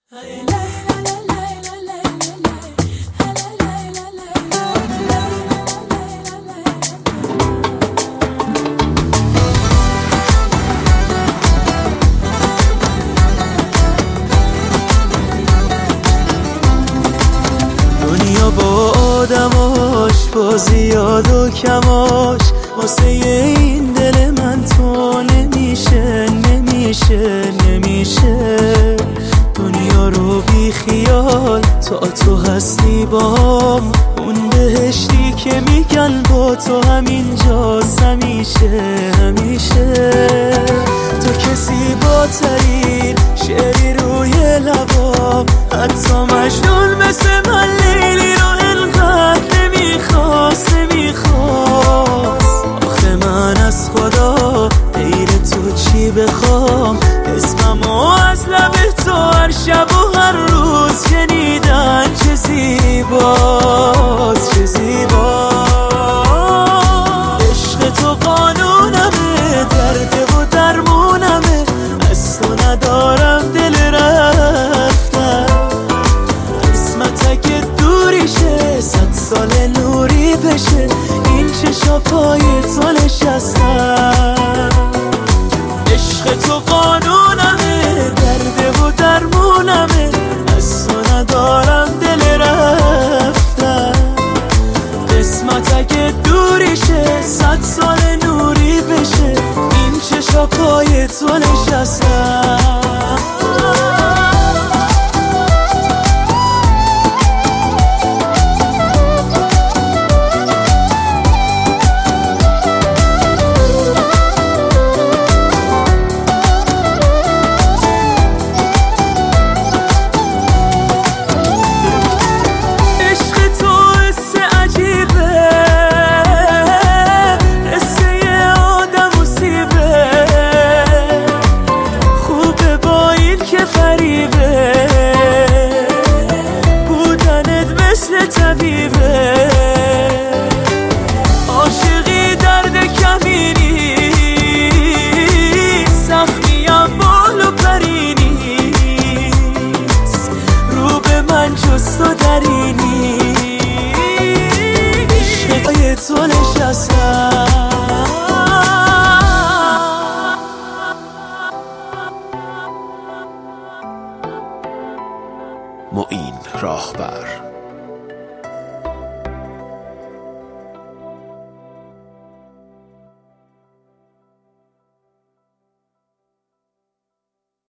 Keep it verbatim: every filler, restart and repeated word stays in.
دنیا با آدماش، با زیاد و کماش، واسه این دل من تو نمیشه نمیشه نمیشه. دنیا رو بی خیال تا تو هستی بام، اون بهشتی که میگن با تو همینجاست همیشه همیشه. تو که زیباترین شعری روی لبام، حتی مجنون مثل من لیلی رو انقدر نمیخواست نمیخواست. آخه من از خدا غیر تو چی بخوام؟ اسممو از لب تو هر شب و هر روز شنیدن چه زیباست چه زیباست. عشق تو قانونمه، درد و درمونمه، از تو ندارم دل رفتن. قسمت اگه دوریشه صد سال نوری بشه، این چشا پای تو نشستن. عشق تو قانونمه، درد و درمونمه، از تو ندارم دل رفتن. قسمت اگه دوریشه صد سال نوری بشه، این چشا پای تو نشستن. عاشقی درد کمینی، سختیم بال و پرینیست، رو به من جز تو درینی. عشق تو نشستم. معین راهبر.